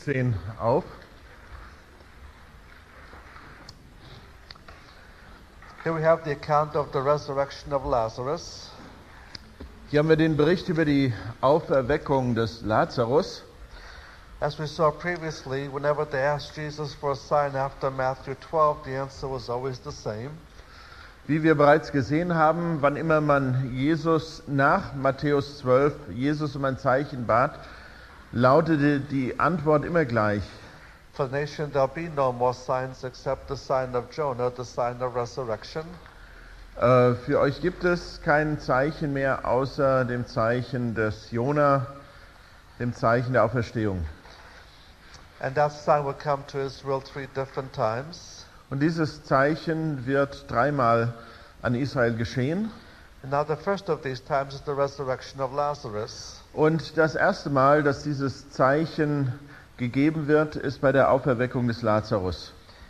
17 auf. Here we have the account of the resurrection of Lazarus. Hier haben wir den Bericht über die Auferweckung des Lazarus. As we saw previously, whenever they asked Jesus for a sign after Matthew 12, the answer was always the same. Wie wir bereits gesehen haben, wann immer man Jesus nach Matthäus 12, Jesus um ein Zeichen bat, lautete die Antwort immer gleich. For the nation there'll be no more signs except the sign of Jonah, the sign of resurrection. Für euch gibt es kein Zeichen mehr außer dem Zeichen des Jona, dem Zeichen der Auferstehung. And that sign will come to Israel 3 different times. Und dieses Zeichen wird dreimal an Israel geschehen. And now the first of these times is the resurrection of Lazarus. Und das erste Mal, dass dieses Zeichen gegeben wird, ist bei der Auferweckung des Lazarus.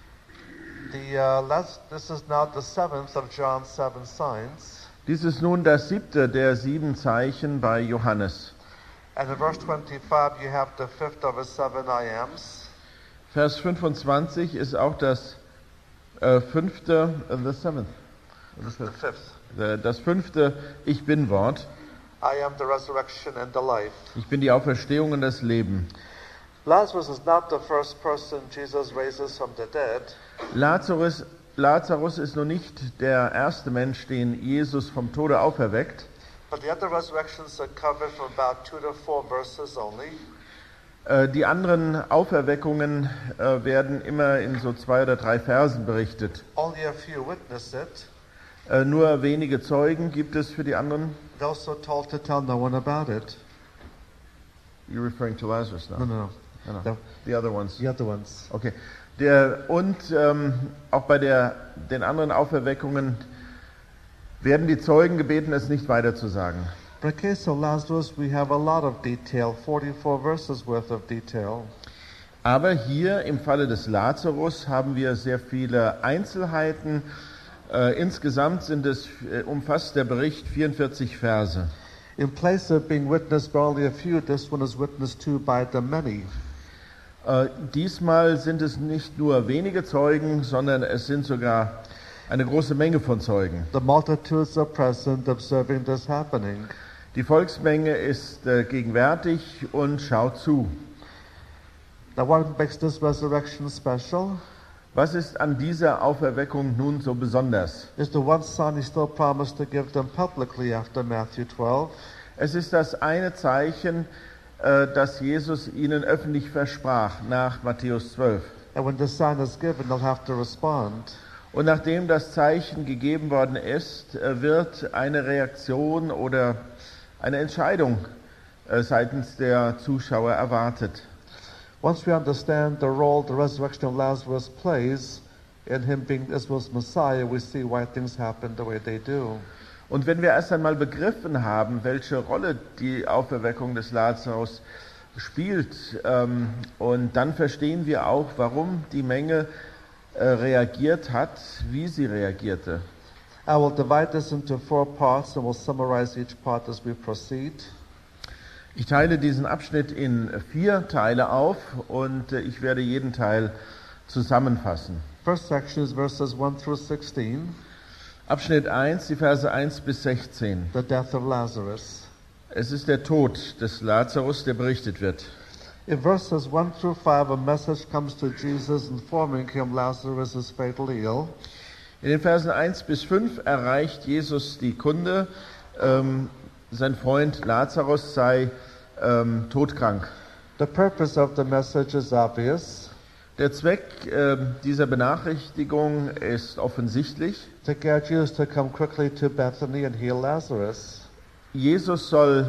This is now the seventh of John's 7 signs. Dies ist nun das siebte der 7 Zeichen bei Johannes. And in verse 25 you have the fifth of his 7 I ams. Vers 25 ist auch das fünfte, the seventh. The fifth. Das fünfte Ich Bin-Wort. I am the resurrection and the life. Ich bin die Auferstehung und das Leben. Lazarus is not the first person Jesus raises from the dead. Lazarus ist noch nicht der erste Mensch, den Jesus vom Tode auferweckt. But the other resurrections are covered from about 2 to 4 verses only. Die anderen Auferweckungen werden immer in so 2 oder 3 Versen berichtet. Only a few witness it. Nur wenige Zeugen gibt es für die anderen. Those who are told to tell no one about it. You're referring to Lazarus now? No. The other ones. The other ones. Okay. Auch bei den anderen Auferweckungen werden die Zeugen gebeten, es nicht weiter zu sagen. In the case of Lazarus, we have a lot of detail, 44 verses worth of detail. Aber hier im Falle des Lazarus haben wir sehr viele Einzelheiten. Insgesamt umfasst der Bericht 44 Verse. In place of being witnessed by only a few, this one is witnessed to by the many. Diesmal sind es nicht nur wenige Zeugen, sondern es sind sogar eine große Menge von Zeugen. The multitudes are present, observing this happening. Die Volksmenge ist gegenwärtig und schaut zu. Now, what makes this resurrection special? Was ist an dieser Auferweckung nun so besonders? Is the one sign he still promised to give them publicly after Matthew 12. Es ist das eine Zeichen, das Jesus ihnen öffentlich versprach nach Matthäus 12. And when the sign is given, they'll have to respond. Und nachdem das Zeichen gegeben worden ist, wird eine Reaktion oder eine Entscheidung seitens der Zuschauer erwartet. Once we understand the role the resurrection of Lazarus plays in him being Israel's Messiah, we see why things happen the way they do. Und wenn wir erst einmal begriffen haben, welche Rolle die Auferweckung des Lazarus spielt, und dann verstehen wir auch, warum die Menge reagiert hat, wie sie reagierte. I will divide this into 4 parts and we'll summarize each part as we proceed. Ich teile diesen Abschnitt in 4 Teile auf und ich werde jeden Teil zusammenfassen. First section is verses 1 through 16. Abschnitt 1, die Verse 1 bis 16. The death of Lazarus. Es ist der Tod des Lazarus, der berichtet wird. In verses 1 through 5, a message comes to Jesus informing him Lazarus is fatally ill. In den Versen 1 bis 5 erreicht Jesus die Kunde, sein Freund Lazarus sei todkrank. The purpose of the message is obvious. Der Zweck dieser Benachrichtigung ist offensichtlich. To get Jesus to come quickly to Bethany and heal Lazarus. Jesus soll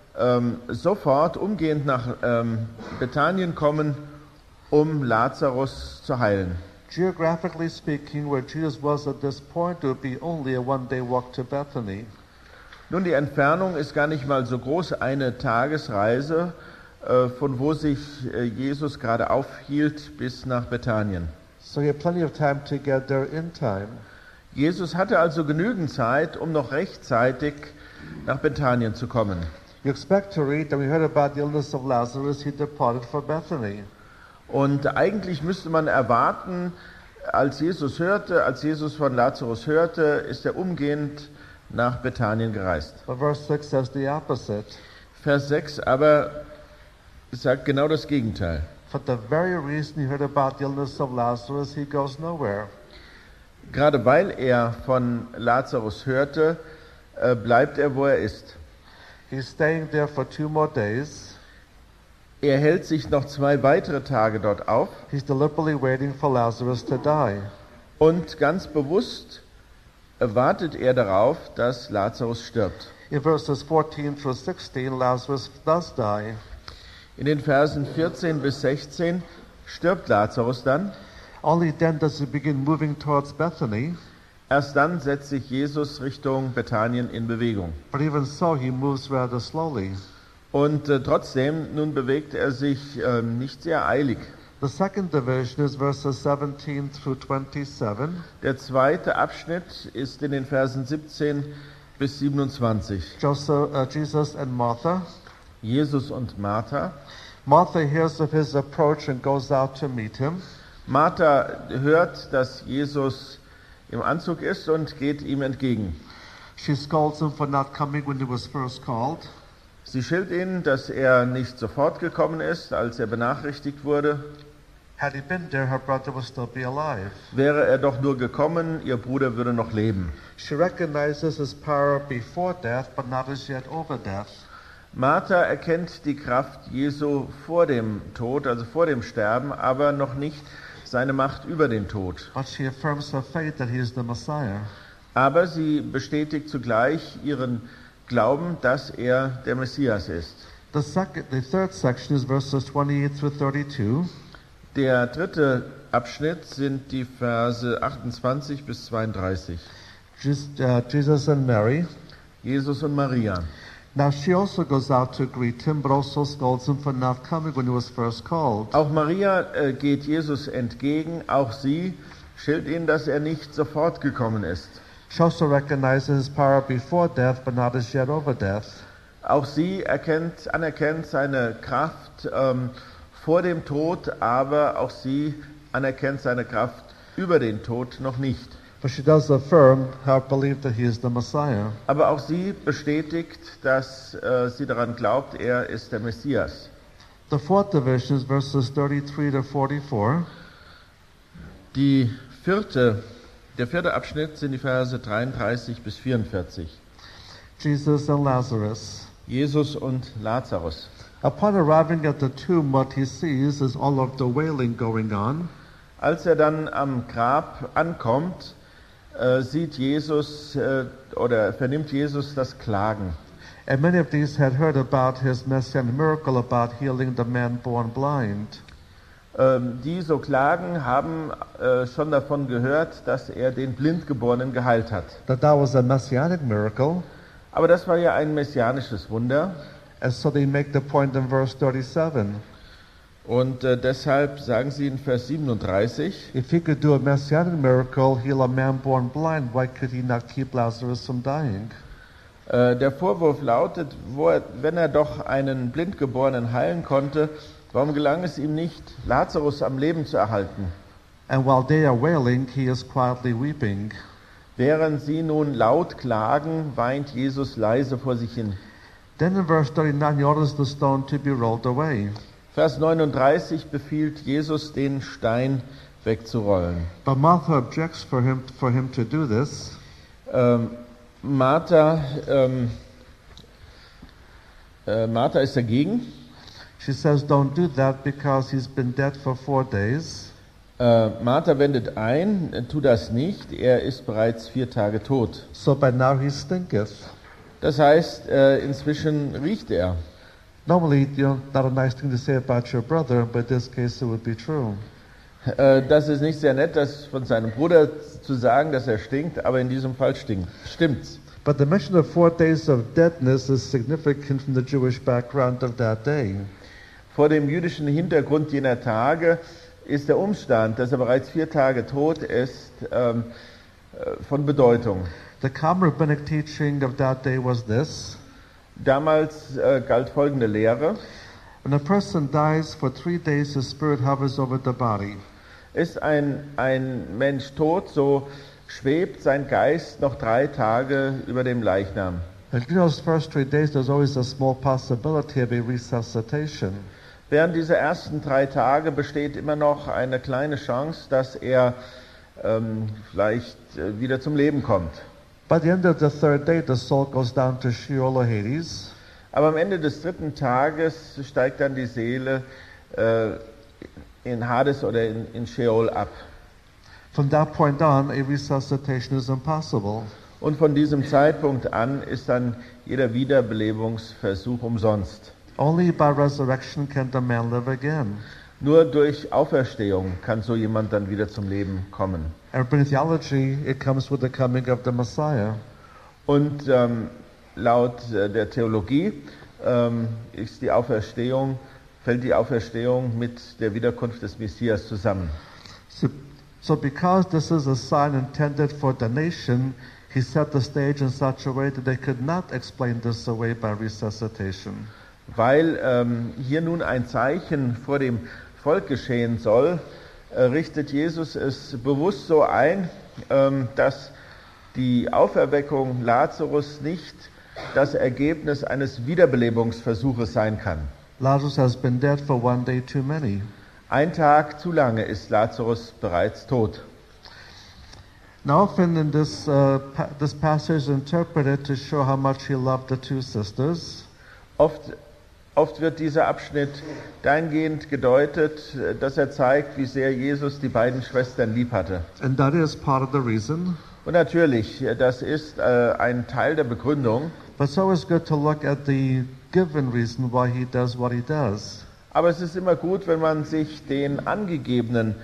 sofort umgehend nach Bethanien kommen, um Lazarus zu heilen. Geographically speaking, where Jesus was at this point, it would be only a one-day walk to Bethany. Nun, die Entfernung ist gar nicht mal so groß, eine Tagesreise, von wo sich Jesus gerade aufhielt, bis nach Bethanien. So he had plenty of time to get there in time. Jesus hatte also genügend Zeit, um noch rechtzeitig nach Bethanien zu kommen. You expect to read that we heard about the illness of Lazarus, he departed for Bethany. Und eigentlich müsste man erwarten, als Jesus von Lazarus hörte, ist er umgehend nach Bethanien gereist. But verse 6 says the opposite. Vers 6 aber sagt genau das Gegenteil. For the very reason he heard about the illness of Lazarus, he goes nowhere. Gerade weil er von Lazarus hörte, bleibt er, wo er ist. He's staying there for 2 more days. Er hält sich noch 2 weitere Tage dort auf He's deliberately waiting for Lazarus to die. und ganz bewusst wartet er darauf, dass Lazarus stirbt. In verses 14 through 16, Lazarus does die. In den Versen 14 bis 16 stirbt Lazarus dann. Only then does he begin moving towards Bethany. Erst dann setzt sich Jesus Richtung Bethanien in Bewegung. But even so, he moves rather slowly. Und trotzdem, nun bewegt er sich nicht sehr eilig. The second division is verses 17 through 27. Der zweite Abschnitt ist in den Versen 17 bis 27. Jesus and Martha. Jesus und Martha. Martha hears of his approach and goes out to meet him. Martha hört, dass Jesus im Anzug ist und geht ihm entgegen. She scolds him for not coming when he was first called. Sie schilt ihn, dass er nicht sofort gekommen ist, als er benachrichtigt wurde. Had he been there, her brother would still be alive. Wäre er doch nur gekommen, ihr Bruder würde noch leben. She recognizes his power before death, but not as yet over death. Martha erkennt die Kraft Jesu vor dem Tod, also vor dem Sterben, aber noch nicht seine Macht über den Tod. But she affirms her faith that he is the Messiah. Aber sie bestätigt zugleich ihren Glauben, dass er der Messias ist. The third section is verses 28 through 32. Der dritte Abschnitt sind die Verse 28 bis 32. Jesus and Mary. Jesus und Maria. Now she also goes out to greet him, but also scolds him for not coming when he was first called. Auch Maria geht Jesus entgegen, auch sie schilt ihn, dass er nicht sofort gekommen ist. She also recognizes his power before death, but not as yet over death. Auch sie anerkennt seine Kraft vor dem Tod, aber auch sie anerkennt seine Kraft über den Tod noch nicht. But she does affirm her belief that he is the Messiah. Aber auch sie bestätigt, dass sie daran glaubt, er ist der Messias. The fourth division is verses 33 to 44. Der vierte Abschnitt sind die Verse 33 bis 44. Jesus and Lazarus. Jesus und Lazarus. Upon arriving at the tomb, what he sees is all of the wailing going on. Als er dann am Grab ankommt, sieht Jesus oder vernimmt Jesus das Klagen. And many of these had heard about his messianic miracle about healing the man born blind. Die so klagen, haben schon davon gehört, dass er den Blindgeborenen geheilt hat. That was a messianic miracle. Aber das war ja ein messianisches Wunder. And so they make the point in verse 37. Und deshalb sagen sie in Vers 37, if he could do a messianic miracle, heal a man born blind, why could he not keep Lazarus from dying? Der Vorwurf lautet, wenn er doch einen Blindgeborenen heilen konnte, warum gelang es ihm nicht, Lazarus am Leben zu erhalten? And while they are wailing, he is quietly weeping. Während sie nun laut klagen, weint Jesus leise vor sich hin. Then in verse 39, he orders the stone to be rolled away. Vers 39 befiehlt Jesus, den Stein wegzurollen. But Martha objects for him to do this. Martha ist dagegen. She says, don't do that because he's been dead for 4 days. Martha wendet ein, tu das nicht, er ist bereits 4 Tage tot. So by now he stinketh. Das heißt, inzwischen riecht er. Normally, not a nice thing to say about your brother, but in this case it would be true. Das ist nicht sehr nett, das von seinem Bruder zu sagen, dass er stinkt, aber in diesem Fall stimmt's. But the mention of 4 days of deadness is significant from the Jewish background of that day. Vor dem jüdischen Hintergrund jener Tage ist der Umstand, dass er bereits 4 Tage tot ist, von Bedeutung. The common rabbinic teaching of that day was this. Damals galt folgende Lehre. When a person dies, for 3 days his spirit hovers over the body. Ist ein Mensch tot, so schwebt sein Geist noch 3 Tage über dem Leichnam. And in those first 3 days, there's always a small possibility of a resuscitation. Während dieser ersten 3 Tage besteht immer noch eine kleine Chance, dass er vielleicht wieder zum Leben kommt. By the end of the 3rd day, the soul goes down to Sheol or Hades. Aber am Ende des 3. Tages steigt dann die Seele in Hades oder in Sheol ab. From that point on, a resuscitation is impossible. Und von diesem Zeitpunkt an ist dann jeder Wiederbelebungsversuch umsonst. Only by resurrection can the man live again. Nur durch Auferstehung kann so jemand dann wieder zum Leben kommen. And in theology, it comes with the coming of the Messiah. Und laut der Theologie fällt die Auferstehung mit der Wiederkunft des Messias zusammen. So because this is a sign intended for the nation, he set the stage in such a way that they could not explain this away by resuscitation. Weil hier nun ein Zeichen vor dem Volk geschehen soll, richtet Jesus es bewusst so ein, dass die Auferweckung Lazarus nicht das Ergebnis eines Wiederbelebungsversuches sein kann. Lazarus has been dead for 1 day too many. Ein Tag zu lange ist Lazarus bereits tot. Now often in this passage is interpreted to show how much he loved the 2 sisters. Oft wird dieser Abschnitt dahingehend gedeutet, dass er zeigt, wie sehr Jesus die beiden Schwestern lieb hatte. And that is part of the reason. Und natürlich, das ist ein Teil der Begründung. But it's always good to look at the given reason why he does what he does. Aber es ist immer gut, wenn man sich die angegebene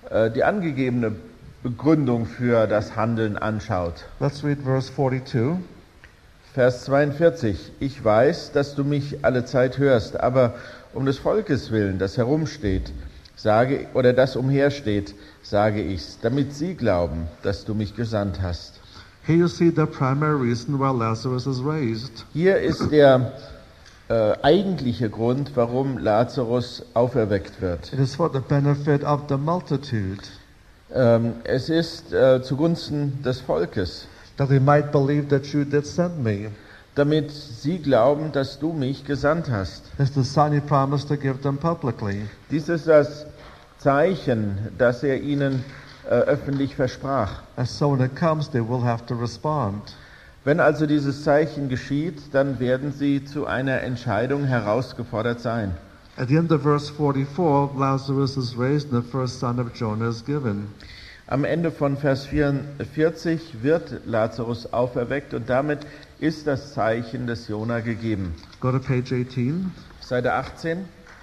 Begründung für das Handeln anschaut. Let's read verse 42. Vers 42. Ich weiß, dass du mich alle Zeit hörst, aber um des Volkes willen, das herumsteht, das umhersteht, sage ich's, damit sie glauben, dass du mich gesandt hast. Here you see the primary reason why Lazarus is raised. Hier ist der eigentliche Grund, warum Lazarus auferweckt wird. It is for the benefit of the multitude. Es ist zugunsten des Volkes. That they might believe that you did send me. Damit sie glauben, dass du mich gesandt hast. It's the sign he promised to give them publicly. Dies ist das Zeichen, das er ihnen öffentlich versprach. And so when it comes, they will have to respond. Wenn also dieses Zeichen geschieht, dann werden sie zu einer Entscheidung herausgefordert sein. At the end of verse 44, Lazarus is raised and the first son of Jonah is given. Am Ende von Vers 44 wird Lazarus auferweckt und damit ist das Zeichen des Jona gegeben. Go to page 18. Seite 18.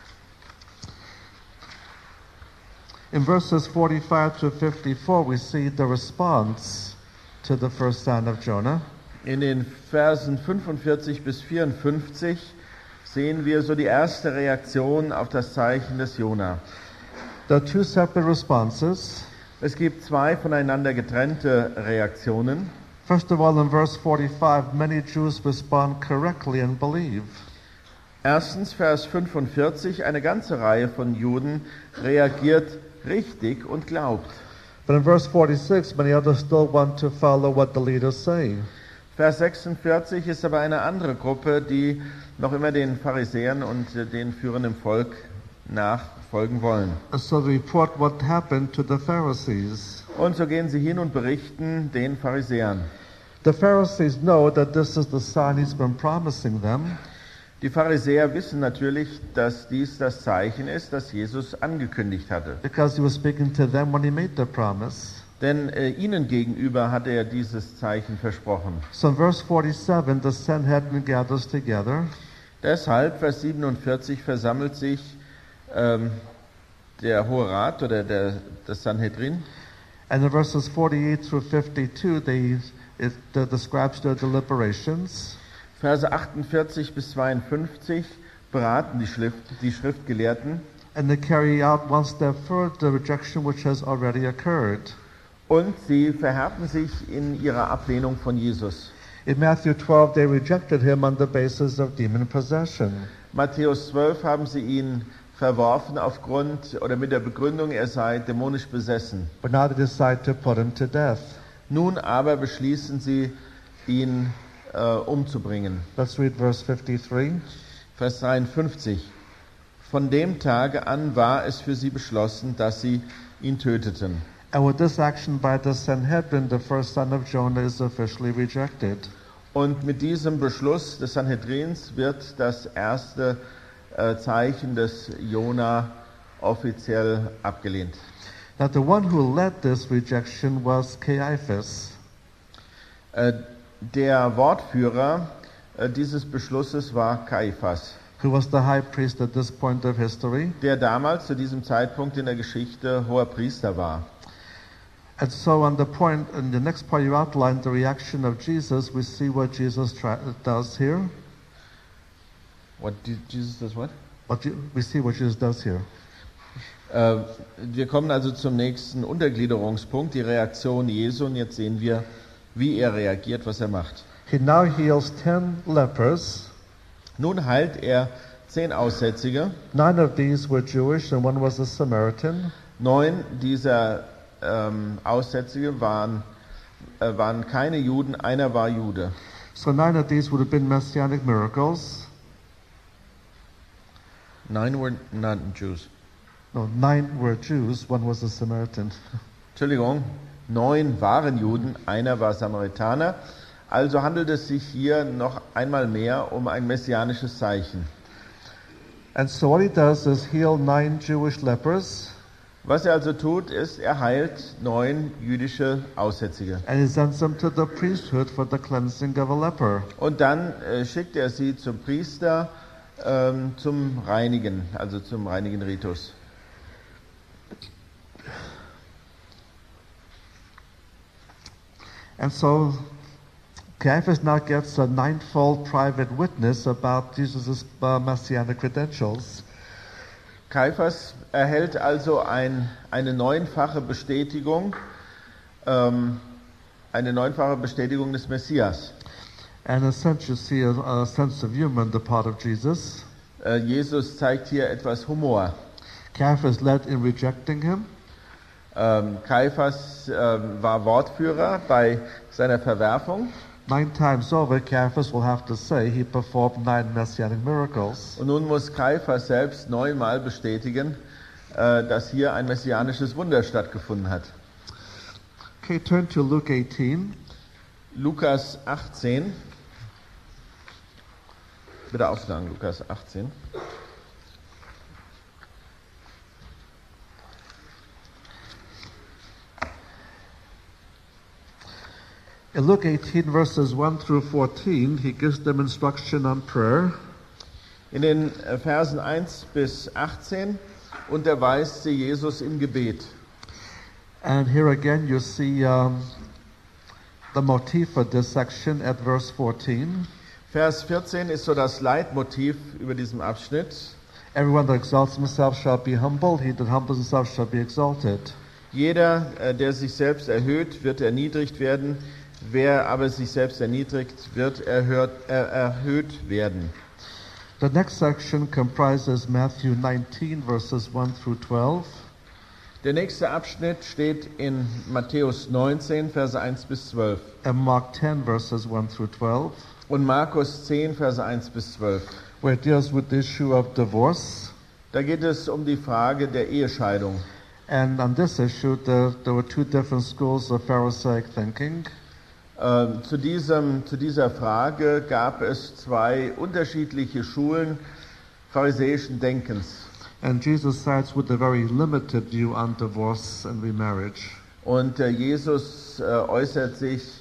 In verses 45 to 54, we see the response to the first son of Jonah. In den Versen 45 bis 54 sehen wir so die erste Reaktion auf das Zeichen des Jona. There are 2 separate responses. Es gibt 2 voneinander getrennte Reaktionen. First of all, in verse 45, many Jews respond correctly and believe. Erstens, Vers 45, eine ganze Reihe von Juden reagiert richtig und glaubt. But in verse 46, many others still want to follow what the leaders say. Vers 46 ist aber eine andere Gruppe, die noch immer den Pharisäern und den führenden Volk nachfolgen wollen. So they report what happened to the Pharisees. Und so gehen sie hin und berichten den Pharisäern. The Pharisees know that this is the sign he's been promising them. Die Pharisäer wissen natürlich, dass dies das Zeichen ist, das Jesus angekündigt hatte. Because he was speaking to them when he made the promise. Denn ihnen gegenüber hat er dieses Zeichen versprochen. So in verse 47, the Sanhedrin gathers together. Deshalb, Vers 47, versammelt sich der Hohe Rat oder das Sanhedrin. And in verses 48 through 52, it describes their deliberations. Verse 48 bis 52 beraten die Schriftgelehrten. And they carry out one step further the rejection which has already occurred. Und sie verhärten sich in ihrer Ablehnung von Jesus. In Matthew 12, they rejected him on the basis of demon possession. Matthäus 12 haben sie ihn verworfen aufgrund oder mit der Begründung, er sei dämonisch besessen. But now they decide to put him to death. Nun aber beschließen sie, ihn umzubringen. Let's read verse 53. Vers 53. Von dem Tage an war es für sie beschlossen, dass sie ihn töteten. And with this action by the Sanhedrin, the first son of Jonah is officially rejected. Und mit diesem Beschluss des Sanhedrins wird das erste Zeichen des Jona offiziell abgelehnt. Now the one who led this rejection was Caiaphas. Der Wortführer dieses Beschlusses war Kaiphas, Who was the high priest at this point of history. der damals zu diesem Zeitpunkt in der Geschichte hoher Priester war. And so on the point, in the next part you outlined the reaction of Jesus, we see what Jesus does here. What did Jesus does what? We see what Jesus does here. Wir kommen also zum nächsten Untergliederungspunkt, die Reaktion Jesu, und jetzt sehen wir, wie er reagiert, was er macht. He now heals 10 lepers. Nun heilt er 10 Aussätzige. 9 of these were Jewish and 1 was a Samaritan. 9 dieser Aussätzige waren keine Juden, einer war Jude. So 9 of these would have been messianic miracles. 9 were not Jews. No, 9 were Jews, 1 was a Samaritan. Entschuldigung, 9 waren Juden, einer war Samaritaner. Also handelt es sich hier noch einmal mehr um ein messianisches Zeichen. And so what he does is heal 9 Jewish lepers. Was er also tut, ist, er heilt 9 jüdische Aussätzige. And he sends them to the priesthood for the cleansing of a leper. Und dann schickt er sie zum Priester zum Reinigen, also zum reinigen Ritus. And so Caiaphas now gets a 9-fold private witness about Jesus' messianic credentials. Kaiphas erhält also eine 9-fache Bestätigung, des Messias. And in a sense you see a sense of humor on the part of Jesus. Jesus zeigt hier etwas Humor. Caiaphas led in rejecting him. Kaiphas war Wortführer bei seiner Verwerfung. 9 times over, Caiaphas will have to say he performed 9 messianic miracles. Und nun muss Kaiphas selbst 9-mal bestätigen, dass hier ein messianisches Wunder stattgefunden hat. Okay, turn to Luke 18. Lukas 18. Bitte aufschlagen, Lukas 18. In Luke 18, verses 1 through 14, he gives them instruction on prayer. In den Versen 1 bis 18 unterweist sie Jesus im Gebet. And here again you see the motif for this section at verse 14. Vers 14 ist so das Leitmotiv über diesem Abschnitt. Everyone that exalts himself shall be humbled, he that humbles himself shall be exalted. Jeder, der sich selbst erhöht, wird erniedrigt werden. Wer aber sich selbst erniedrigt, wird erhöht werden. The next section comprises Matthew 19, verses 1 through 12. Der nächste Abschnitt steht in Matthäus 19, Verse 1 bis 12. And Mark 10, verses 1 through 12. Und Markus 10, Verse 1 bis 12. Where it deals with the issue of divorce. Da geht es um die Frage der Ehescheidung. And on this issue, there were 2 different schools of Pharisaic thinking. Zu dieser Frage gab es 2 unterschiedliche Schulen pharisäischen Denkens. And Jesus sides with a very limited view on divorce and remarriage. Und Jesus äußert sich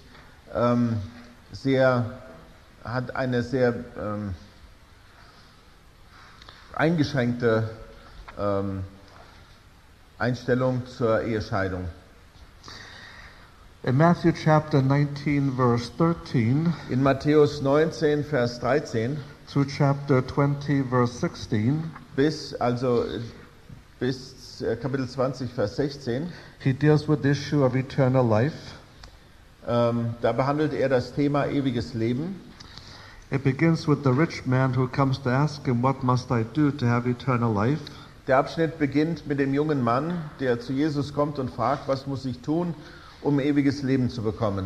hat eine sehr eingeschränkte Einstellung zur Ehescheidung. In Matthew chapter 19, verse 13, In Matthäus 19, Vers 13 through chapter 20, verse 16, bis Kapitel 20, Vers 16, he deals with the issue of eternal life. da behandelt er das Thema ewiges Leben. It begins with the rich man who comes to ask him, "What must I do to have eternal life?" Der Abschnitt beginnt mit dem jungen Mann, der zu Jesus kommt und fragt, was muss ich tun, um ewiges Leben zu bekommen.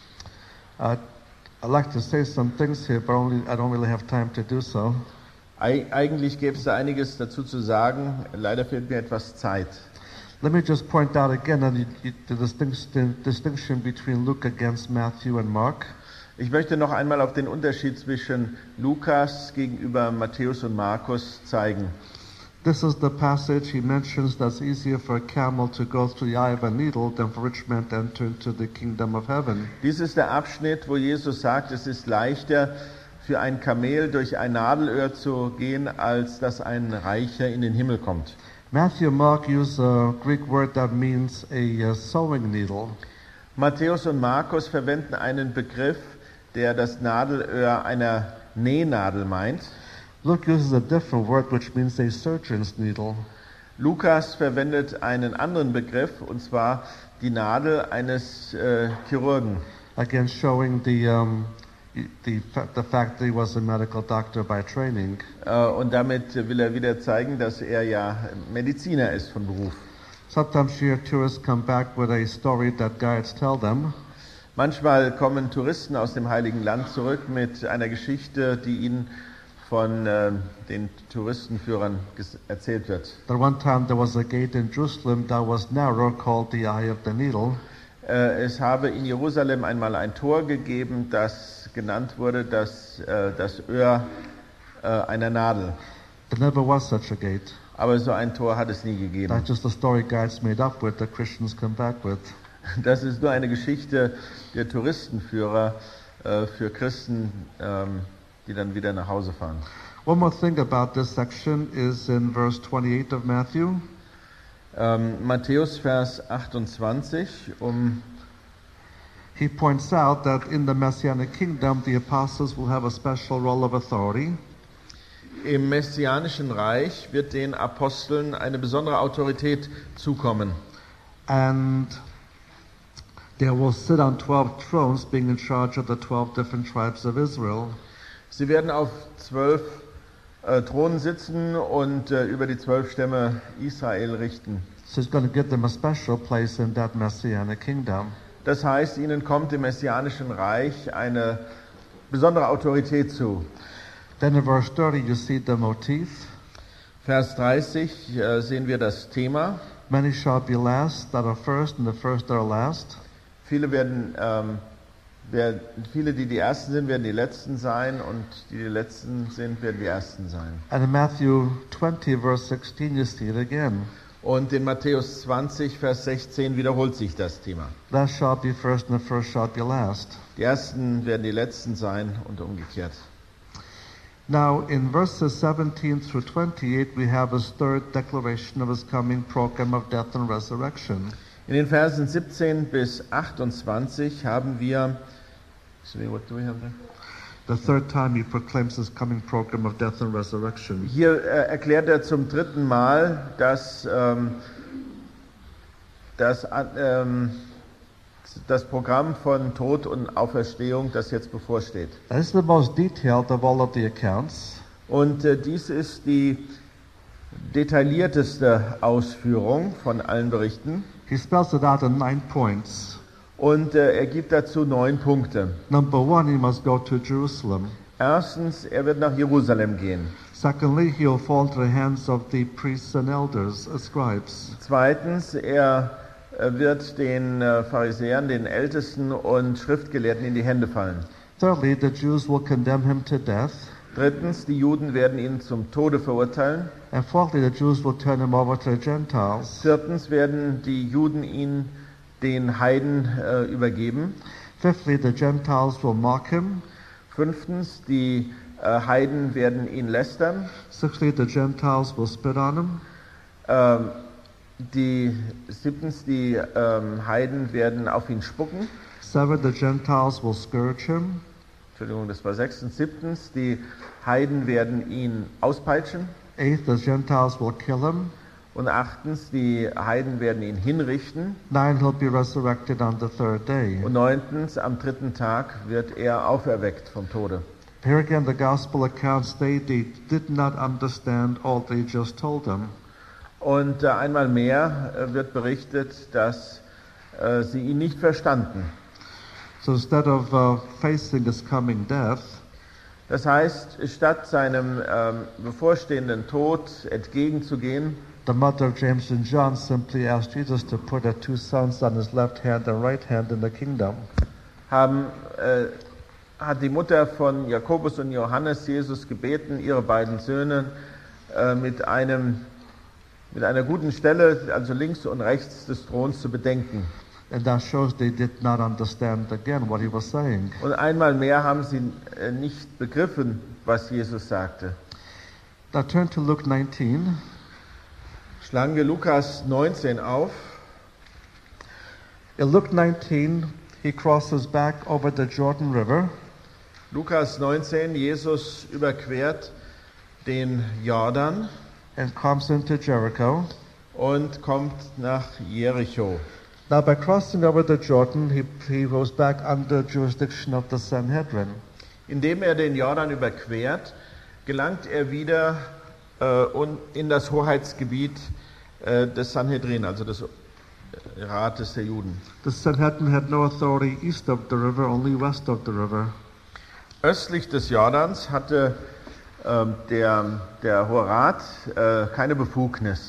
I'd like to say some things here, but I don't really have time to do so. Eigentlich gäbe es da einiges dazu zu sagen, leider fehlt mir etwas Zeit. Let me just point out again the distinction between Luke against Matthew and Mark. Ich möchte noch einmal auf den Unterschied zwischen Lukas gegenüber Matthäus und Markus zeigen. This is the passage he mentions that's easier for a camel to go through the eye of a needle than for a rich man to enter into the kingdom of heaven. Dies ist der Abschnitt, wo Jesus sagt, es ist leichter für ein Kamel durch ein Nadelöhr zu gehen, als dass ein Reicher in den Himmel kommt. Matthew and Mark use a Greek word that means a sewing needle. Matthäus und Markus verwenden einen Begriff, der das Nadelöhr einer Nähnadel meint. Luke uses a different word which means a surgeon's needle. Lukas verwendet einen anderen Begriff, und zwar die Nadel eines Chirurgen. Again, showing the fact that he was a medical doctor by training. Und damit will er wieder zeigen, dass er ja Mediziner ist von Beruf. Sometimes you hear tourists come back with a story that guides tell them. Manchmal kommen Touristen aus dem Heiligen Land zurück mit einer Geschichte, die ihnen von den Touristenführern erzählt wird. That one time there was a gate in Jerusalem that was narrow called the Eye of the Needle. Es habe in Jerusalem einmal ein Tor gegeben, das genannt wurde das Öhr einer Nadel. There never was such a gate. Aber so ein Tor hat es nie gegeben. That's just a story guides made up with that Christians come back with. Das ist nur eine Geschichte der Touristenführer für Christen, die dann wieder nach Hause fahren. One more thing about this section is in verse 28 of Matthew. Matthäus Vers 28, He points out that in the Messianic kingdom the apostles will have a special role of authority. Im Messianischen Reich wird den Aposteln eine besondere Autorität zukommen. And they will sit on 12 thrones, being in charge of the 12 different tribes of Israel. Sie werden auf 12 Thronen sitzen und über die 12 Stämme Israel richten. So he's going to give them a special place in that Messianic kingdom. Das heißt, ihnen kommt im Messianischen Reich eine besondere Autorität zu. Then in verse 30 you see the motif. Vers 30 sehen wir das Thema. Many shall be last that are first, and the first that are last. Viele, die die Ersten sind, werden die Letzten sein, und die Letzten sind, werden die Ersten sein. And in Matthew 20 verse 16 you see it again. Und in Matthäus 20, Vers 16 wiederholt sich das Thema. Last shall be first, and the first shall be last. Die Ersten werden die Letzten sein und umgekehrt. Now, in verses 17 through 28, we have his third declaration of his coming program of death and resurrection. In den Versen 17 bis 28 haben wir, what do we have there? The third time he proclaims his coming program of death and resurrection. Hier erklärt er zum dritten Mal, dass das Programm von Tod und Auferstehung, das jetzt bevorsteht. This is the most detailed of all of the accounts. Und dies ist die detaillierteste Ausführung von allen Berichten. He spells it out in 9 points. Und er gibt dazu 9 Punkte. Number 1, he must go to Jerusalem. Erstens, er wird nach Jerusalem gehen. Secondly, he will fall into the hands of the priests and elders, scribes. Zweitens, er wird den Pharisäern, den Ältesten und Schriftgelehrten in die Hände fallen. Thirdly, the Jews will condemn him to death. Drittens, die Juden werden ihn zum Tode verurteilen. And fourthly, the Jews will turn him over to the Gentiles. Viertens werden die Juden ihn den Heiden übergeben. Fifthly, the Gentiles will mock him. Fünftens, die Heiden werden ihn lästern. Sixthly, the Gentiles will spit on him. Siebtens, die Heiden werden auf ihn spucken. Seventh, the Gentiles will scourge him. Entschuldigung, das war sechstens. Siebtens, die Heiden werden ihn auspeitschen. Eighth, the Gentiles will kill him. Und achtens, die Heiden werden ihn hinrichten. Nine, he'll be resurrected on the third day. Und neuntens, am dritten Tag wird er auferweckt vom Tode. Here again, the gospel accounts, they did not understand all they just told them. Und einmal mehr wird berichtet, dass sie ihn nicht verstanden. So instead of facing his coming death, Das heißt, statt seinem bevorstehenden Tod entgegenzugehen, the mother of James and John simply asked Jesus to put her two sons on his left hand and right hand in the kingdom. Hat die Mutter von Jakobus und Johannes Jesus gebeten, ihre beiden Söhne mit einer guten Stelle, also links und rechts des Throns, zu bedenken. And that shows they did not understand again what he was saying. Und einmal mehr haben sie nicht begriffen, was Jesus sagte. Now turn to Luke 19. Schlagen wir Lukas 19 auf. In Luke 19, he crosses back over the Jordan River. Lukas 19, Jesus überquert den Jordan And comes into Jericho. und kommt nach Jericho. Now by crossing over the Jordan, he goes back under jurisdiction of the Sanhedrin. Indem er den Jordan überquert, gelangt er wieder in das Hoheitsgebiet des Sanhedrin, also des Rates der Juden. The Sanhedrin had no authority east of the river, only west of the river. Östlich des Jordans hatte der Hohe Rat keine Befugnis.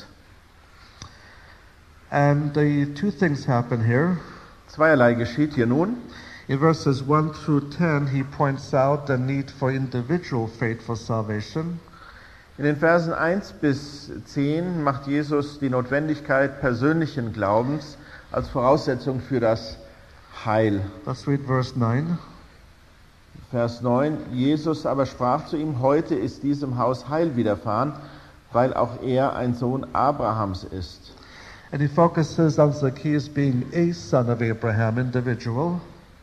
And the two things happen here. Zweierlei geschieht hier nun. In verses 1 through 10, he points out the need for individual faith for salvation. In den Versen 1 bis 10 macht Jesus die Notwendigkeit persönlichen Glaubens als Voraussetzung für das Heil. Let's read verse 9. Vers 9: Jesus aber sprach zu ihm: Heute ist diesem Haus Heil widerfahren, weil auch er ein Sohn Abrahams ist. And he focuses on Zacchaeus being a son of Abraham, individual.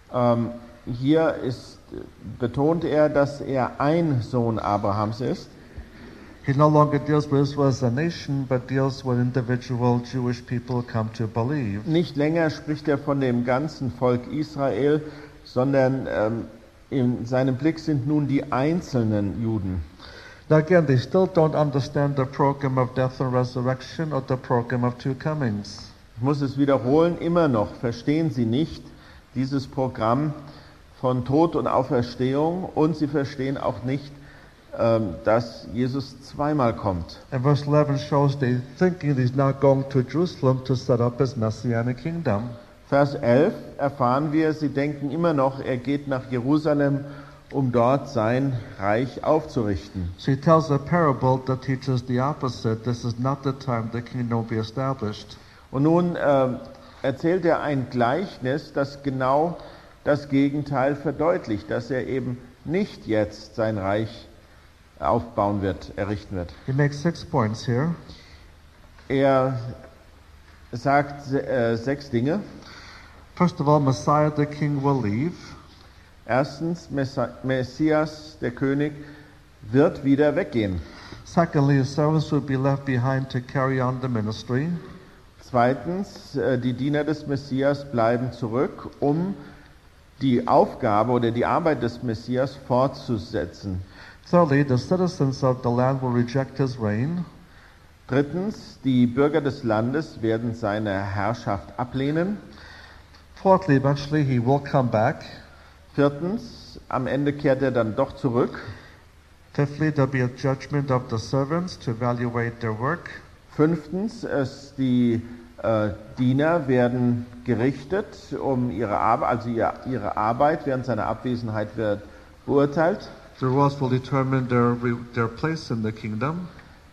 Hier betont er, dass er ein Sohn Abrahams ist. He no longer deals with Israel as a nation, but deals with individual Jewish people come to believe. Nicht länger spricht er von dem ganzen Volk Israel, sondern in seinem Blick sind nun die einzelnen Juden. Now again, they still don't understand the program of death and resurrection or the program of two comings. Ich muss es wiederholen, immer noch verstehen sie nicht dieses Programm von Tod und Auferstehung, und sie verstehen auch nicht, dass Jesus zweimal kommt. And verse 11 shows they thinking he's now going to Jerusalem to set up his messianic kingdom. Vers 11 erfahren wir, sie denken immer noch, er geht nach Jerusalem, um dort sein Reich aufzurichten. So he tells a parable that teaches the opposite. This is not the time the kingdom will be established. Und nun erzählt er ein Gleichnis, das genau das Gegenteil verdeutlicht, dass er eben nicht jetzt sein Reich aufbauen wird, errichten wird. He makes 6 points here. Er sagt 6 Dinge. First of all, Messiah the king will leave. Erstens, Messias, der König, wird wieder weggehen. Secondly, his servants will be left behind to carry on the ministry. Zweitens, die Diener des Messias bleiben zurück, um die Aufgabe oder die Arbeit des Messias fortzusetzen. Thirdly, the citizens of the land will reject his reign. Drittens, die Bürger des Landes werden seine Herrschaft ablehnen. Fourthly, eventually he will come back. Viertens, am Ende kehrt er dann doch zurück. Fifthly, there'll be a judgment of the servants to evaluate their work. Fünftens, die Diener werden gerichtet, um ihre Arbeit, also ihre Arbeit während seiner Abwesenheit wird beurteilt. The rewards will determine their place in the kingdom.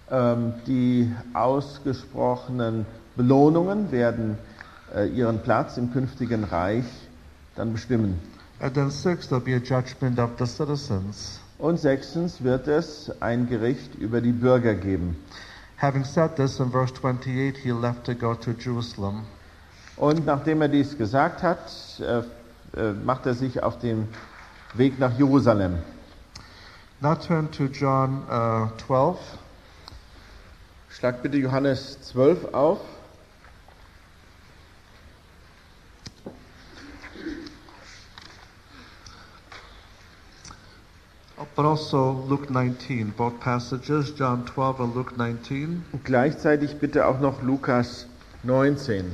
Die ausgesprochenen Belohnungen werden ihren Platz im künftigen Reich dann bestimmen. And then sixth, there'll be a judgment of the citizens. Und sechstens wird es ein Gericht über die Bürger geben. Having said this, in verse 28, he left to go to Jerusalem. Und nachdem er dies gesagt hat, macht er sich auf den Weg nach Jerusalem. Now turn to John 12. Schlag bitte Johannes 12 auf. but also Luke 19, both passages, John 12 and Luke 19. Und gleichzeitig bitte auch noch Lukas 19.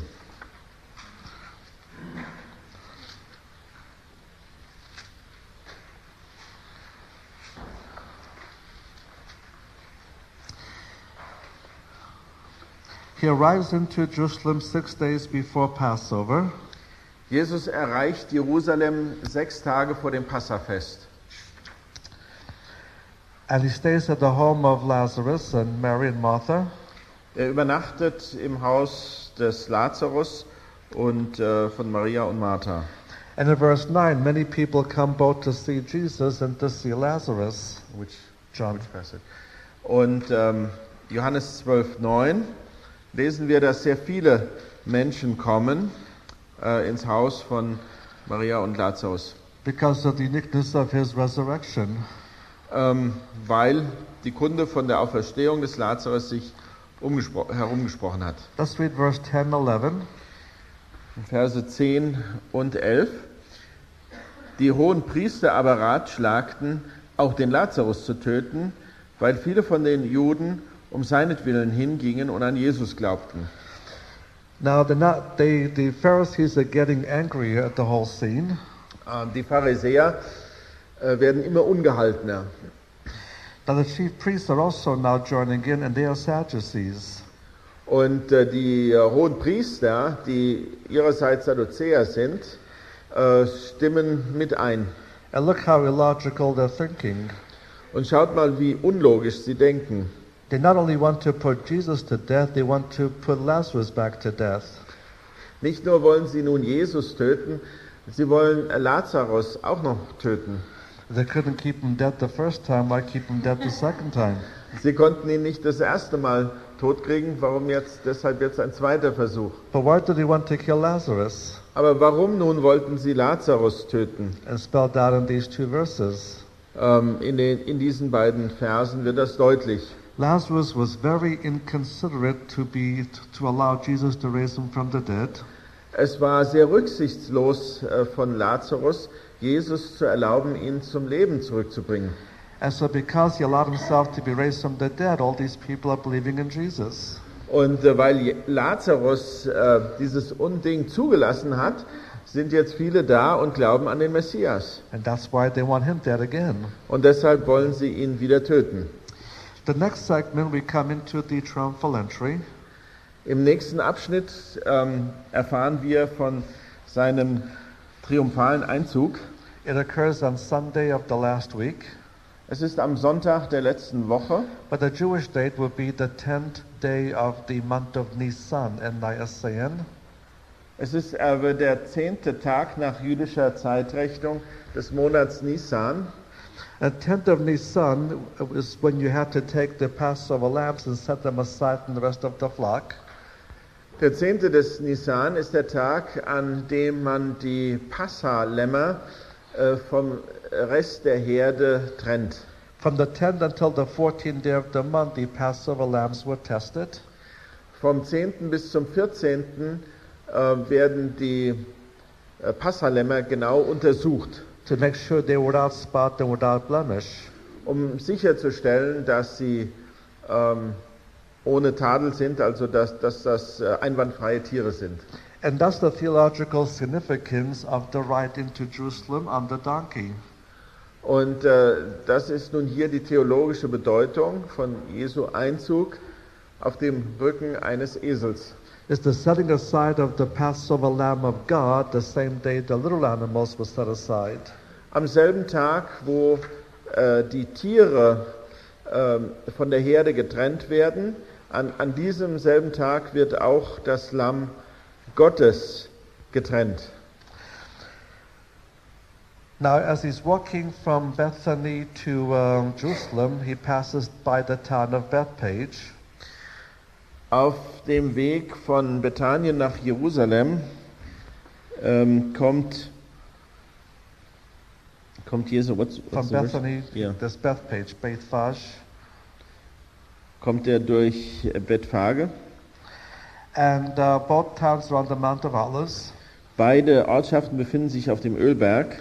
He arrives into Jerusalem 6 days before Passover. Jesus erreicht Jerusalem 6 Tage vor dem Passafest. And he stays at the home of Lazarus and Mary and Martha. Er übernachtet im Haus des Lazarus und von Maria und Martha. And in verse 9, many people come both to see Jesus and to see Lazarus. John. Und Johannes 12,9 lesen wir, dass sehr viele Menschen kommen ins Haus von Maria und Lazarus. Because of the uniqueness of his resurrection. Weil die Kunde von der Auferstehung des Lazarus sich herumgesprochen hat. Let's read verse 10 and 11. Verse 10 und 11. Die hohen Priester aber ratschlagten, auch den Lazarus zu töten, weil viele von den Juden um seinetwillen hingingen und an Jesus glaubten. Now the Pharisees are getting angry at the whole scene. Die Pharisäer werden immer ungehaltener. Now the chief priests are also now joining in, and they are Sadducees. Und die hohen Priester, die ihrerseits Sadduzäer sind, stimmen mit ein. And look how illogical they're thinking. Und schaut mal, wie unlogisch sie denken. They not only want to put Jesus to death, they want to put Lazarus back to death. Nicht nur wollen sie nun Jesus töten, sie wollen Lazarus auch noch töten. They couldn't keep him dead the first time, why keep him dead the second time? Sie konnten ihn nicht das erste Mal totkriegen, deshalb jetzt ein zweiter Versuch. But why do they want to kill Lazarus? Aber warum nun wollten sie Lazarus töten? And spelled out in these two verses. In diesen beiden Versen wird das deutlich. Lazarus was very inconsiderate to allow Jesus to raise him from the dead. Es war sehr rücksichtslos von Lazarus, Jesus zu erlauben, ihn zum Leben zurückzubringen. And so because he allowed himself to be raised from the dead, all these people are believing in Jesus. Und weil Lazarus dieses Unding zugelassen hat, sind jetzt viele da und glauben an den Messias. And that's why they want him dead again. Und deshalb wollen sie ihn wieder töten. The next segment we come into the triumphal entry. Im nächsten Abschnitt erfahren wir von seinem triumphalen Einzug. It occurs on Sunday of the last week. Es ist am Sonntag der letzten Woche. But the Jewish date will be the 10th day of the month of Nisan, N-I-S-A-N. Es ist aber der 10. Tag nach jüdischer Zeitrechnung des Monats Nisan. And 10th of Nisan is when you had to take the Passover lambs and set them aside from the rest of the flock. Der 10. des Nisan ist der Tag, an dem man die Passalämmer vom Rest der Herde trennt. From the 10th until the 14th day of the month, the Passover lambs were tested. Vom 10. bis zum 14. Werden die Passalämmer genau untersucht, To make sure they were without spot and without blemish. um sicherzustellen, dass sie ohne Tadel sind, also dass das einwandfreie Tiere sind. And that's the theological significance of the ride into Jerusalem on the donkey. Und das ist nun hier die theologische Bedeutung von Jesu Einzug auf dem Rücken eines Esels. It's the setting aside of the Passover lamb of God, the same day the little animals were set aside. Am selben Tag, wo die Tiere von der Herde getrennt werden, an diesem selben Tag wird auch das Lamm Gottes getrennt. Now, as he's walking from Bethany to Jerusalem, he passes by the town of Bethpage. Auf dem Weg von Bethanien nach Jerusalem kommt Jesu, From Bethany, yeah. there's Bethpage, Bethphage. Kommt er durch Bethphage. And both towns are on the Mount of Olives. Beide Ortschaften befinden sich auf dem Ölberg.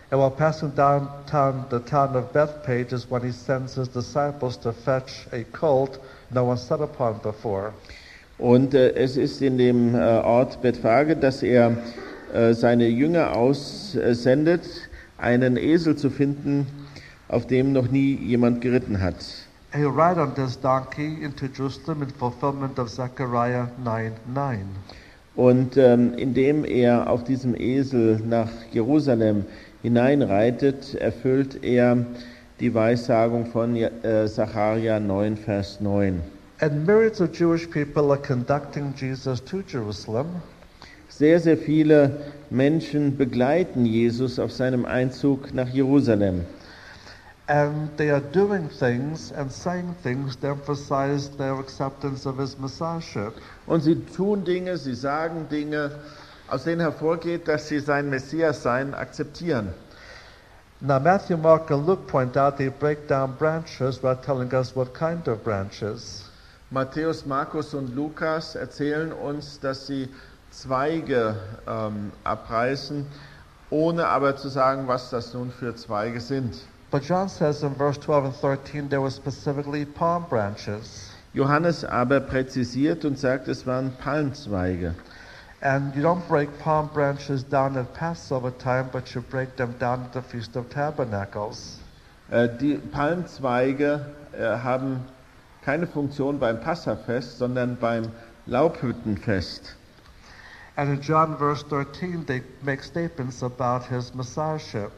And while passing downtown the town of Bethpage is when he sends his disciples to fetch a colt no one sat upon before. Und es ist in dem Ort Bethphage, dass er seine Jünger aussendet, einen Esel zu finden, auf dem noch nie jemand geritten hat. And he'll ride on this donkey into Jerusalem in fulfillment of Zechariah 9:9. Und indem er auf diesem Esel nach Jerusalem hineinreitet, erfüllt er die Weissagung von Sacharja 9, Vers 9. And myriads of Jewish people are conducting Jesus to Jerusalem. Sehr, sehr viele Menschen begleiten Jesus auf seinem Einzug nach Jerusalem. And they are doing things and saying things to emphasize their acceptance of his messiahship. Und sie tun Dinge, sie sagen Dinge, aus denen hervorgeht, dass sie sein Messias-Sein akzeptieren. Now Matthew, Mark, and Luke point out they break down branches by telling us what kind of branches. Matthäus, Markus und Lukas erzählen uns, dass sie Zweige abreißen, ohne aber zu sagen, was das nun für Zweige sind. But John says in verse 12 and 13 there were specifically palm branches. Johannes aber präzisiert und sagt, es waren Palmzweige. And you don't break palm branches down at Passover time, but you break them down at the Feast of Tabernacles. Die Palmzweige haben keine Funktion beim Passafest, sondern beim Laubhüttenfest. And in John verse 13 they make statements about his messiahship.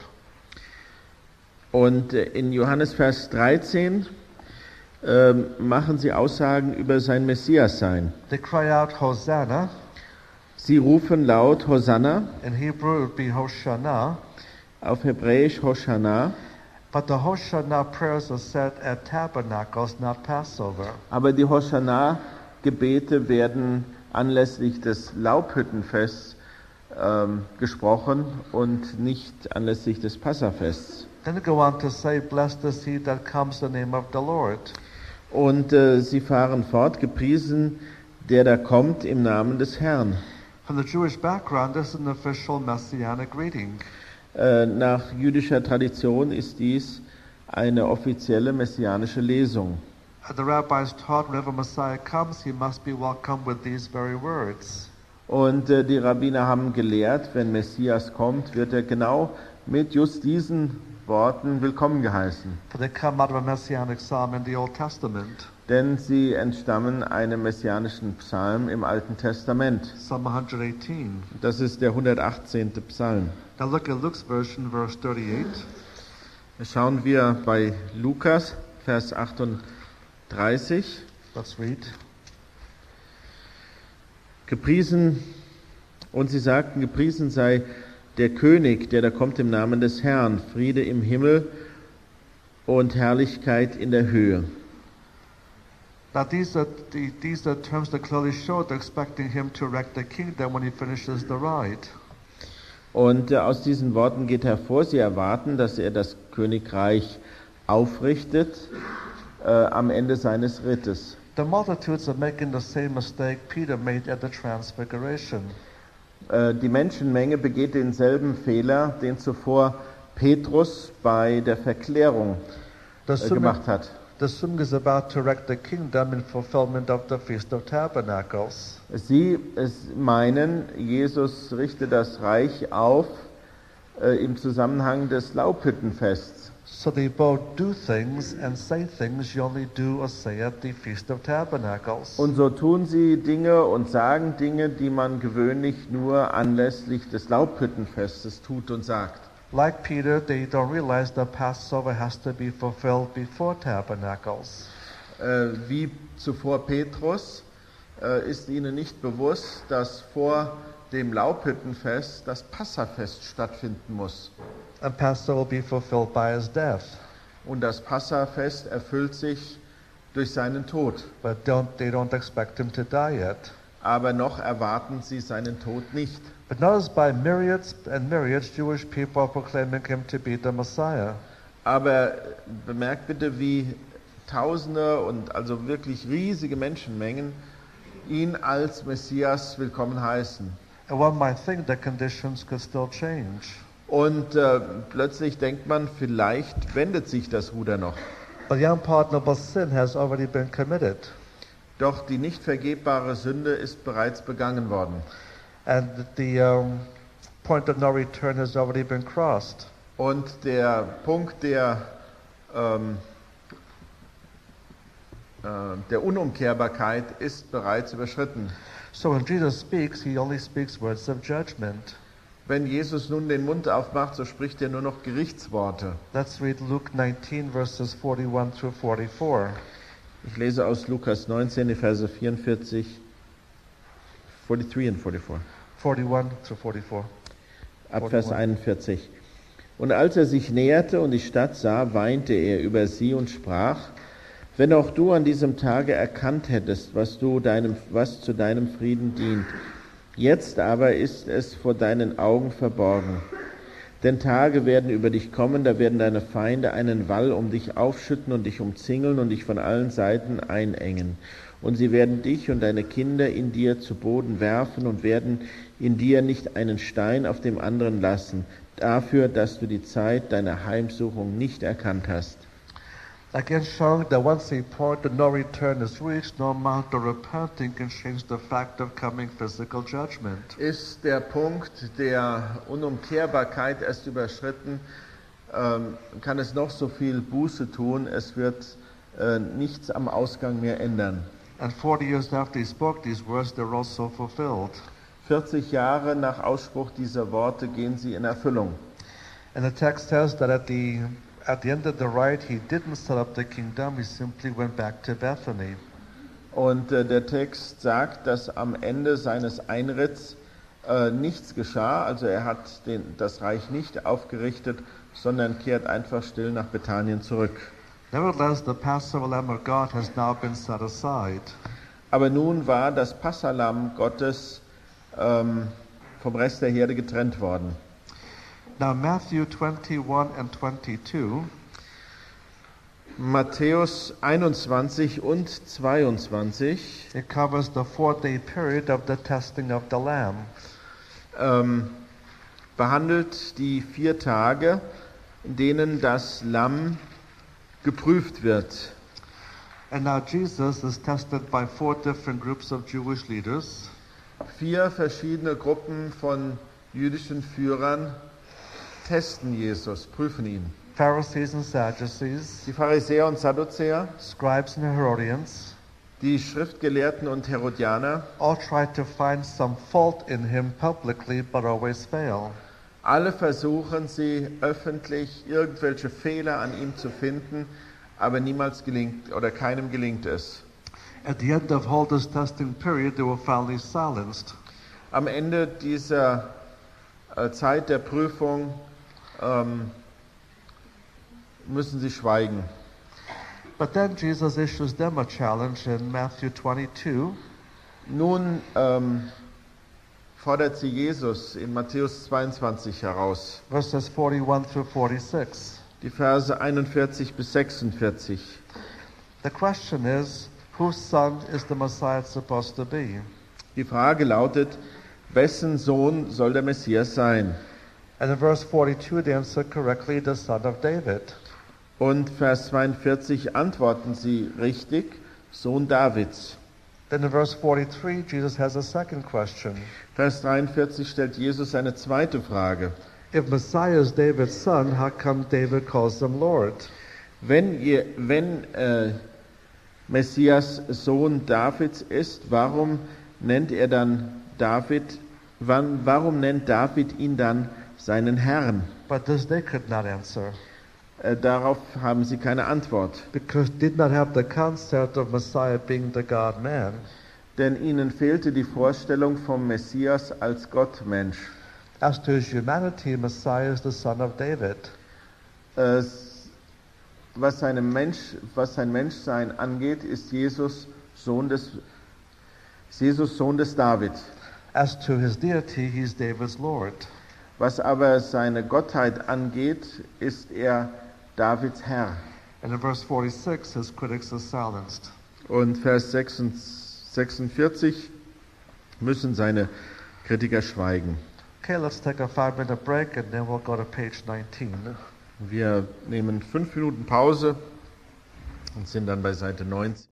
Und in Johannes Vers 13 machen sie Aussagen über sein Messias-Sein. They cry out Hosanna. Sie rufen laut Hosanna, In Hebrew it would be Hoshana. auf Hebräisch Hoshana. But the Hoshana prayers are said at Tabernacles, not Passover. Aber die Hoshana-Gebete werden anlässlich des Laubhüttenfests gesprochen und nicht anlässlich des Passafests. Then they go on to say, blessed is he that comes in the name of the Lord. Und sie fahren fort, gepriesen der da kommt im Namen des Herrn. From the Jewish background, this is an official messianic greeting. Nach jüdischer Tradition ist dies eine offizielle messianische Lesung. The rabbis taught whenever Messiah comes, he must be welcomed with these very words. Und die Rabbiner haben gelehrt, wenn Messias kommt, wird er genau mit just diesen Worten willkommen geheißen. For they come out of a messianic psalm in the Old Testament. Denn sie entstammen einem messianischen Psalm im Alten Testament. Psalm 118. Das ist der 118. Psalm. Now look at Luke's version, verse 38. Schauen wir bei Lukas, Vers 38. Let's read. Gepriesen, und sie sagten, gepriesen sei der König, der da kommt im Namen des Herrn, Friede im Himmel und Herrlichkeit in der Höhe. Now these are terms that clearly show they're expecting him to erect the kingdom when he finishes the ride. Und aus diesen Worten geht hervor, sie erwarten, dass er das Königreich aufrichtet am Ende seines Rittes. The multitudes are making the same mistake Peter made at the Transfiguration. Die Menschenmenge begeht denselben Fehler, den zuvor Petrus bei der Verklärung gemacht hat. The assuming is about to erect the kingdom in fulfillment of the Feast of Tabernacles. Sie meinen, Jesus richte das Reich auf im Zusammenhang des Laubhüttenfests. So they both do things and say things you only do or say at the Feast of Tabernacles. Und so tun sie Dinge und sagen Dinge, die man gewöhnlich nur anlässlich des Laubhüttenfestes tut und sagt. Like Peter, they don't realize the Passover has to be fulfilled before Tabernacles. Wie zuvor Petrus ist ihnen nicht bewusst, dass vor dem Laubhüttenfest das Passafest stattfinden muss. And Passover will be fulfilled by his death. Und das Passafest erfüllt sich durch seinen Tod. But they don't expect him to die yet. Aber noch erwarten sie seinen Tod nicht. But notice by myriads and myriads, Jewish people are proclaiming him to be the Messiah. Aber bemerkt bitte, wie Tausende und also wirklich riesige Menschenmengen ihn als Messias willkommen heißen. And one might think the conditions could still change. Und plötzlich denkt man, vielleicht wendet sich das Ruder noch. But the unpardonable sin has already been committed. Doch die nicht vergebbare Sünde ist bereits begangen worden. And the point of no return has already been crossed. Und der Punkt der Unumkehrbarkeit ist bereits überschritten. So when Jesus speaks, he only speaks words of judgment. Wenn Jesus nun den Mund aufmacht, so spricht er nur noch Gerichtsworte. Let's read Luke 19, verses 41 through 44. Ich lese aus Lukas 19, die Verse 43 und 44. 41 through 44. Ab Vers 41. Und als er sich näherte und die Stadt sah, weinte er über sie und sprach: Wenn auch du an diesem Tage erkannt hättest, was zu deinem Frieden dient. Jetzt aber ist es vor deinen Augen verborgen. Denn Tage werden über dich kommen, da werden deine Feinde einen Wall um dich aufschütten und dich umzingeln und dich von allen Seiten einengen. Und sie werden dich und deine Kinder in dir zu Boden werfen und werden in dir nicht einen Stein auf dem anderen lassen, dafür, dass du die Zeit deiner Heimsuchung nicht erkannt hast. Again showing that once the point of no return is reached, no amount of repenting can change the fact of coming physical judgment. Ist der Punkt der Unumkehrbarkeit erst überschritten, kann es noch so viel Buße tun, es wird nichts am Ausgang mehr ändern. And 40 years after he spoke these words, they're also fulfilled. 40 Jahre nach Ausspruch dieser Worte gehen sie in Erfüllung. And the text says that at the end of the ride, he didn't set up the kingdom, he simply went back to Bethany. Und der Text sagt, dass am Ende seines Einritts nichts geschah, also er hat das Reich nicht aufgerichtet, sondern kehrt einfach still nach Bethanien zurück. Nevertheless, the Passover Lamb of God has now been set aside. Aber nun war das Passalamm Gottes vom Rest der Herde getrennt worden. Now Matthew 21 and 22 Matthäus 21 und 22 it covers the 4-day period of the testing of the lamb. Behandelt die 4 Tage, in denen das Lamm geprüft wird. And now Jesus is tested by 4 different groups of Jewish leaders. 4 verschiedene Gruppen von jüdischen Führern testen Jesus, prüfen ihn. Pharisees and Sadducees, Die Pharisäer und Sadduzäer, scribes and Herodians, die Schriftgelehrten und Herodianer, all try to find some fault in him publicly, but always fail. alle versuchen sie öffentlich irgendwelche Fehler an ihm zu finden, aber niemals gelingt oder keinem gelingt es. At the end of all this testing period, they were finally silenced. Am Ende dieser Zeit der Prüfung müssen sie schweigen. But then Jesus issues them a challenge in Matthew 22. Nun fordert sie Jesus in Matthäus 22 heraus. Verses 41 through 46. Die Verse 41 bis 46. The question is, whose son is the Messiah supposed to be? Die Frage lautet, wessen Sohn soll der Messias sein? And in verse 42, they answer correctly, the son of David. Und Vers 42 antworten sie richtig, Sohn Davids. Then in verse 43, Jesus has a second question. Vers 43 stellt Jesus eine zweite Frage. If Messiah is David's son, how come David calls him Lord? Wenn Messias Sohn Davids ist, warum nennt David ihn dann seinen Herrn? But this they could not answer, Darauf haben sie keine Antwort. because they did not have the concept of Messiah being the God-man. Denn ihnen fehlte die Vorstellung vom Messias als Gottmensch. As to his humanity, Messiah is the son of David. Was sein Menschsein angeht, ist Jesus Sohn des David. As to his deity, he is David's Lord. Was aber seine Gottheit angeht, ist er Davids Herr. And in verse 46, his critics are silenced. Und Vers 46 müssen seine Kritiker schweigen. Okay, let's take a 5-minute break and then we'll go to page 19. Wir nehmen 5 Minuten Pause und sind dann bei Seite 19.